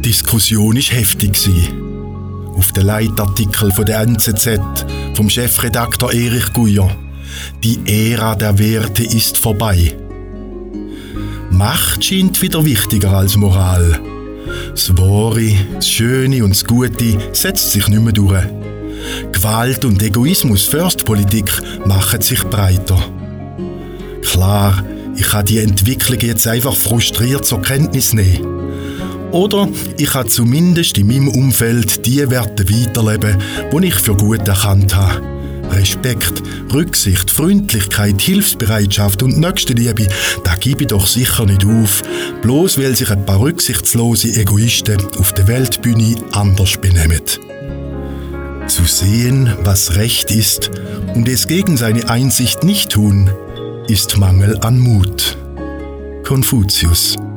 Diskussion war heftig. Auf den Leitartikel von der NZZ vom Chefredakteur Erich Guyon. Die Ära der Werte ist vorbei. Macht scheint wieder wichtiger als Moral. Das Wahre, das Schöne und das Gute setzt sich nicht mehr durch. Gewalt und Egoismus first Politik machen sich breiter. Klar, ich kann die Entwicklung jetzt einfach frustriert zur Kenntnis nehmen. Oder ich kann zumindest in meinem Umfeld die Werte weiterleben, die ich für gut erkannt habe. Respekt, Rücksicht, Freundlichkeit, Hilfsbereitschaft und Nächstenliebe, das gebe ich doch sicher nicht auf, bloß weil sich ein paar rücksichtslose Egoisten auf der Weltbühne anders benehmen. Zu sehen, was recht ist und es gegen seine Einsicht nicht tun, ist Mangel an Mut. Konfuzius.